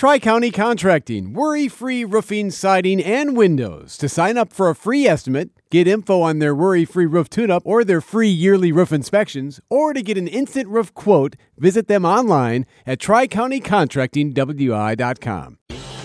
Tri-County Contracting, worry-free roofing, siding, and windows. To sign up for a free estimate, get info on their worry-free roof tune-up or their free yearly roof inspections, or to get an instant roof quote, visit them online at tricountycontractingwi.com.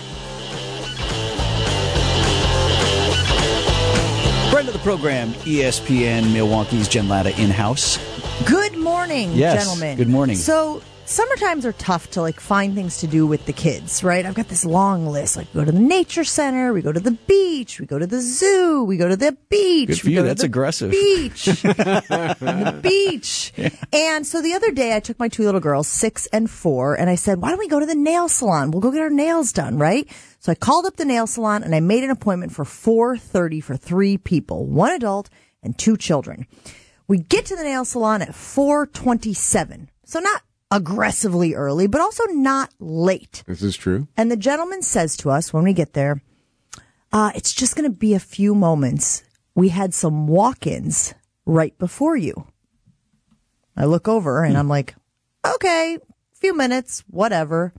Friend of the program, ESPN Milwaukee's Jen Latta in-house. Good morning, gentlemen. Good morning. So, summertimes are tough to find things to do with the kids, right? I've got this long list. We go to the nature center, we go to the beach, we go to the zoo, we go to the beach. Good for you. That's aggressive. Beach. The beach. Yeah. And so the other day I took my two little girls, 6 and 4, and I said, why don't we go to the nail salon? We'll go get our nails done, right? So I called up the nail salon and I made an appointment for 4:30 for 3 people, 1 adult and 2 children. We get to the nail salon at 4:27. So not aggressively early, but also not late. This is true. And the gentleman says to us when we get there, it's just going to be a few moments. We had some walk-ins right before you. I look over and I'm like, okay, few minutes, whatever.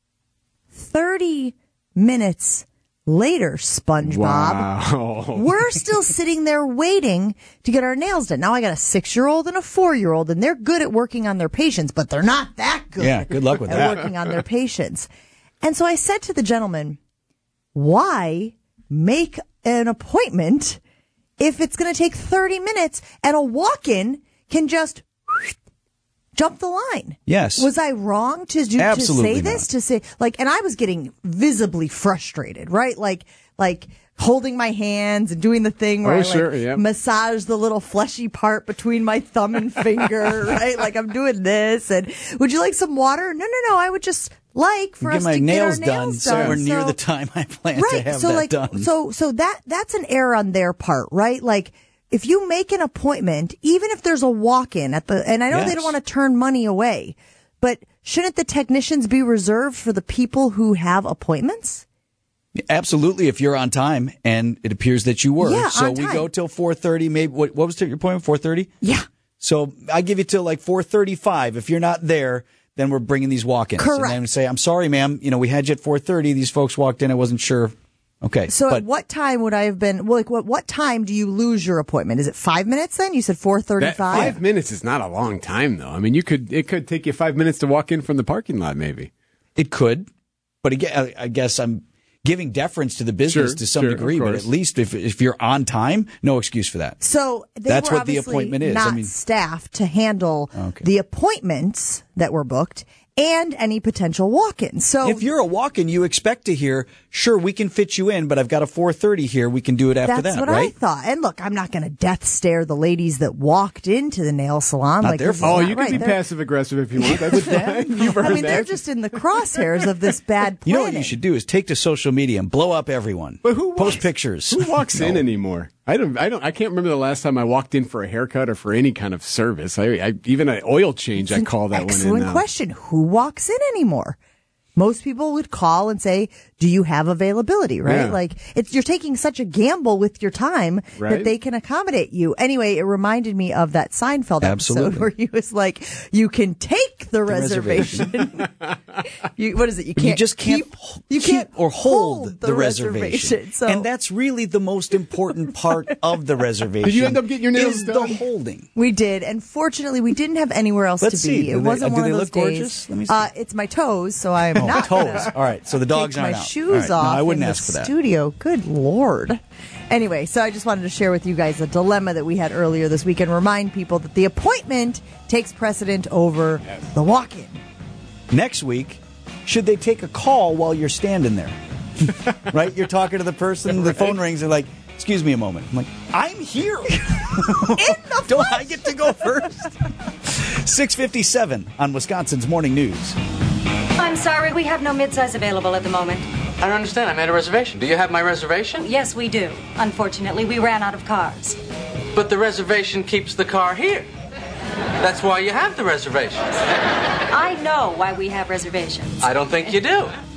30 minutes later, SpongeBob, wow. We're still sitting there waiting to get our nails done. Now I got a 6-year-old and a 4-year-old, and they're good at working on their patience, but they're not that good. Yeah, good luck with at that. Working on their patience. And so I said to the gentleman, why make an appointment if it's going to take 30 minutes and a walk-in can just jump the line? Yes. Was I wrong to say this? Not. To say and I was getting visibly frustrated, right? Like holding my hands and doing the thing where I massage the little fleshy part between my thumb and finger, right? Like I'm doing this. And would you like some water? No. I would just like for us to get our nails done. Somewhere near the time I plan to have that done. So that's an error on their part, right? Like, if you make an appointment, even if there's a walk-in and I know they don't want to turn money away, but shouldn't the technicians be reserved for the people who have appointments? Absolutely, if you're on time, and it appears that you were. Yeah, so on we time. go till 4:30. Maybe what was your appointment? 4:30? Yeah. So I give you till 4:35. If you're not there, then we're bringing these walk-ins. Correct. And then we say, I'm sorry, ma'am. We had you at 4:30. These folks walked in. I wasn't sure. Okay. So at what time would I have been? Well, what time do you lose your appointment? Is it 5 minutes then? You said 4:35. 5 minutes is not a long time, though. I mean, it could take you 5 minutes to walk in from the parking lot, maybe. It could, but again, I guess I'm giving deference to the business to some degree. But at least if you're on time, no excuse for that. So that's were what the appointment is. Not staffed to handle the appointments that were booked and any potential walk-ins. So if you're a walk-in, you expect to hear, sure, we can fit you in, but I've got a 4:30 here. We can do it after that, That's what right? I thought. And look, I'm not going to death stare the ladies that walked into the nail salon. Not their fault. You can be passive-aggressive if you want. That's fine. You've earned that. They're just in the crosshairs of this bad planning. You know what you should do is take to social media and blow up everyone. But who post pictures? Who walks in anymore? I can't remember the last time I walked in for a haircut or for any kind of service. Even an oil change, I call that one in. Excellent question. Who walks in anymore? Most people would call and say, do you have availability, right? Yeah. You're taking such a gamble with your time that they can accommodate you. Anyway, it reminded me of that Seinfeld episode where he was like, you can take the reservation. What is it? You can't hold the reservation. So, and that's really the most important part of the reservation. Did you end up getting your nails done? The holding. We did. And fortunately, we didn't have anywhere else to be. It wasn't one of those days. Do they look gorgeous? Let me see. It's my toes, so I'm not toes. All right. So the dogs take aren't my out. shoes off. No, I wouldn't in ask the for that. Studio. Good Lord. Anyway, so I just wanted to share with you guys a dilemma that we had earlier this week and remind people that the appointment takes precedent over the walk-in. Next week, should they take a call while you're standing there? Right? You're talking to the person, the phone rings, they're like, excuse me a moment. I'm like, I'm here. Don't I get to go first? 6:57 on Wisconsin's Morning News. I'm sorry, we have no midsize available at the moment. I don't understand. I made a reservation. Do you have my reservation? Yes, we do. Unfortunately, we ran out of cars. But the reservation keeps the car here. That's why you have the reservation. I know why we have reservations. I don't think you do.